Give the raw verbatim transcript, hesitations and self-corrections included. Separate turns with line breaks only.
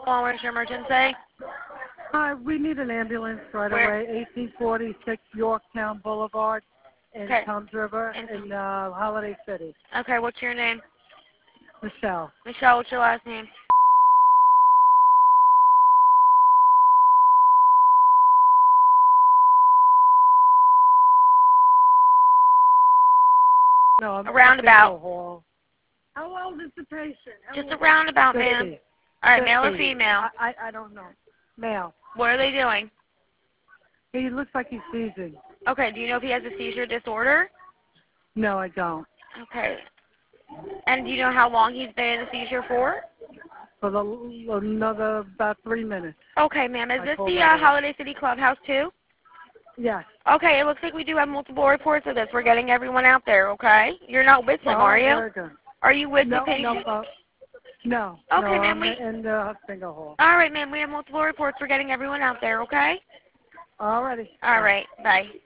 Well, where's your emergency?
Hi, we need an ambulance right
Where?
away. eighteen forty-six Yorktown Boulevard in
Okay.
Tums River
In-
in uh, Holiday City.
Okay, what's your name?
Michelle.
Michelle, what's your last name?
No, I'm
A roundabout.
Bingo Hall. How old is the patient? How
Just a
old?
roundabout, ma'am.
fifty.
All right, male or
fifty.
female?
I, I, I don't know. Male.
What are they doing?
He looks like he's seizing.
Okay, do you know if he has a seizure disorder?
No, I don't.
Okay. And do you know how long he's been in a seizure for?
For the, another about three minutes.
Okay, ma'am. Is
I
this
told
the
her
uh,
that.
Holiday City Clubhouse, too?
Yes.
Okay, it looks like we do have multiple reports of this. We're getting everyone out there, okay? You're not with him,
All
are
right,
you?
very good.
Are you with
No,
the patient?
no, uh, no.
Okay,
no,
ma'am,
I'm
we-
in the Bingo Hall.
All right, ma'am. We have multiple reports. We're getting everyone out there, okay?
All righty.
All right. Bye.